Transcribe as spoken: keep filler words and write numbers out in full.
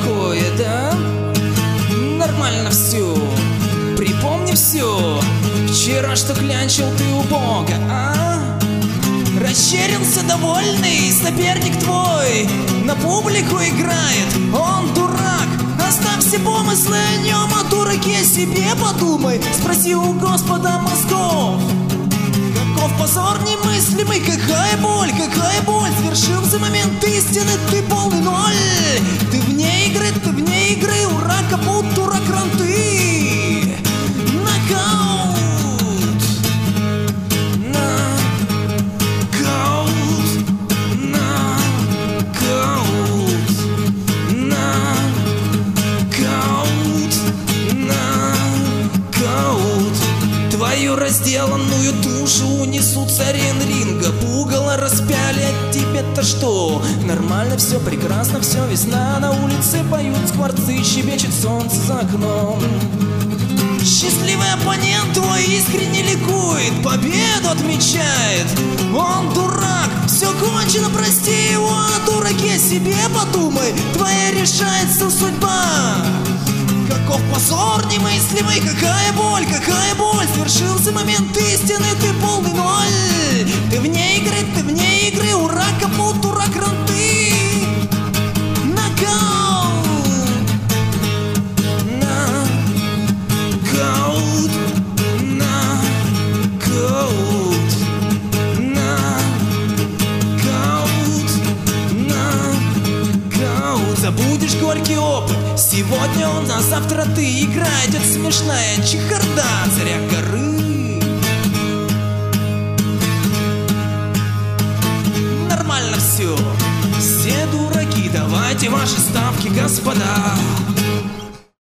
такое, да? Нормально все. Припомни все. Вчера что клянчил ты у Бога, а? Расщерился довольный соперник твой, на публику играет, он дурак. Оставь все помыслы о нем, о дураке себе подумай. Спроси у Господа мозгов. Каков позор немыслимый, какая боль, какая боль. Свершился момент истины, ты полный ноль. Ты вне игры, ты вне игры, ура, капут, дурак, ранты. Нокаут. Твою разделанную душу унесут с арен ринга. Пугало распяли, от тебе-то что? Нормально все, прекрасно все, весна на улице, поют скворцы, щебечет солнце за окном. Счастливый оппонент твой искренне ликует, победу отмечает. Он дурак, все кончено, прости его, о дураке себе подумай. Твоя решается судьба. Каков позор немыслимый, какая боль, какая боль. Свершился момент истины, ты полный ноль. Ты вне игры, ты вне игры, ура, капут, дурак, ранты. Нокаут. Нокаут. Нокаут. Нокаут. Нокаут. Забудешь горький опыт. Сегодня он, а завтра ты. Игра идет смешная чехарда, царя горы. Нормально все. Все дураки, давайте ваши ставки, господа.